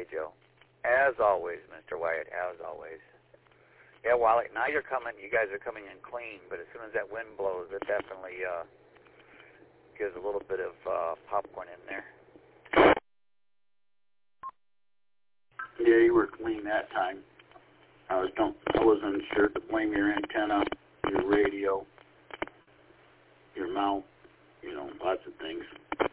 Okay, Joe. As always, Mr. Wyatt, as always. Yeah, Wally, now you guys are coming in clean, but as soon as that wind blows, it definitely gives a little bit of popcorn in there. Yeah, you were clean that time. I wasn't sure to blame your antenna, your radio, your mount, lots of things.